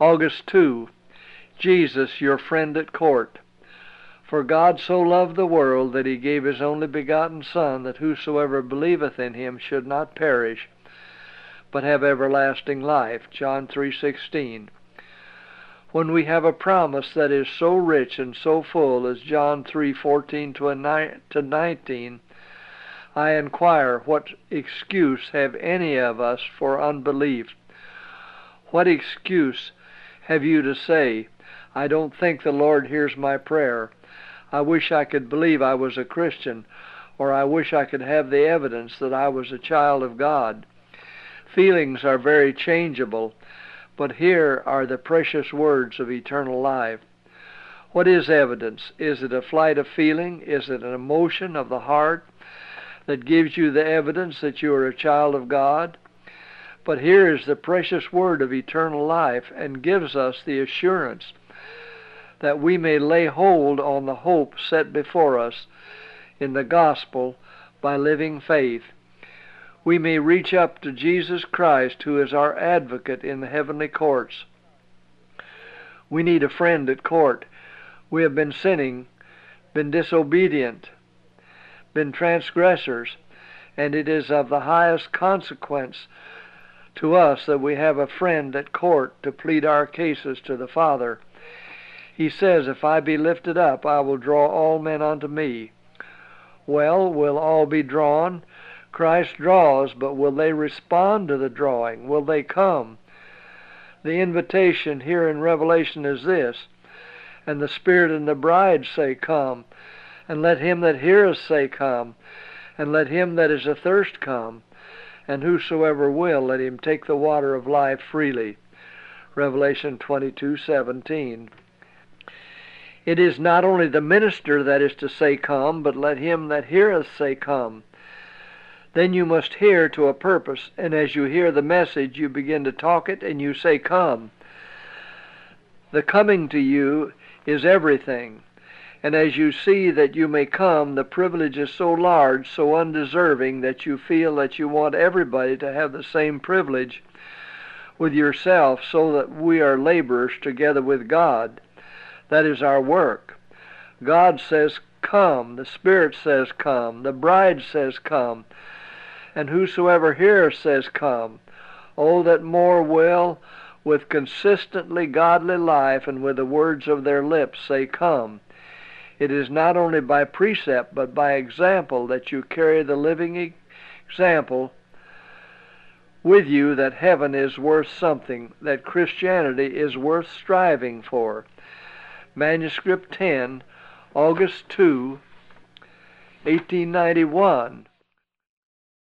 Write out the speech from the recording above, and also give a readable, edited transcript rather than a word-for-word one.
August 2. Jesus, your friend at court. For God so loved the world that he gave his only begotten Son, that whosoever believeth in him should not perish, but have everlasting life. John 3:16. When we have a promise that is so rich and so full as John 3:14 to 19, I inquire, what excuse have any of us for unbelief? What excuse have you to say, I don't think the Lord hears my prayer. I wish I could believe I was a Christian, or I wish I could have the evidence that I was a child of God. Feelings are very changeable, but here are the precious words of eternal life. What is evidence? Is it a flight of feeling? Is it an emotion of the heart that gives you the evidence that you are a child of God? But here is the precious word of eternal life, and gives us the assurance that we may lay hold on the hope set before us in the gospel by living faith. We may reach up to Jesus Christ, who is our advocate in the heavenly courts. We need a friend at court. We have been sinning, been disobedient, been transgressors, and it is of the highest consequence to us that we have a friend at court to plead our cases to the Father. He says, if I be lifted up, I will draw all men unto me. Well, will all be drawn? Christ draws, but will they respond to the drawing? Will they come? The invitation here in Revelation is this, and the Spirit and the bride say, come, and let him that heareth say, come, and let him that is athirst come, and whosoever will, let him take the water of life freely. Revelation 22:17. It is not only the minister that is to say, come, but let him that heareth say, come. Then you must hear to a purpose, and as you hear the message, you begin to talk it, and you say, come. The coming to you is everything. And as you see that you may come, the privilege is so large, so undeserving, that you feel that you want everybody to have the same privilege with yourself, so that we are laborers together with God. That is our work. God says, come. The Spirit says, come. The bride says, come. And whosoever heareth says, come. Oh, that more will, with consistently godly life and with the words of their lips, say, come. It is not only by precept, but by example that you carry the living example with you that heaven is worth something, that Christianity is worth striving for. Manuscript 10, August 2, 1891.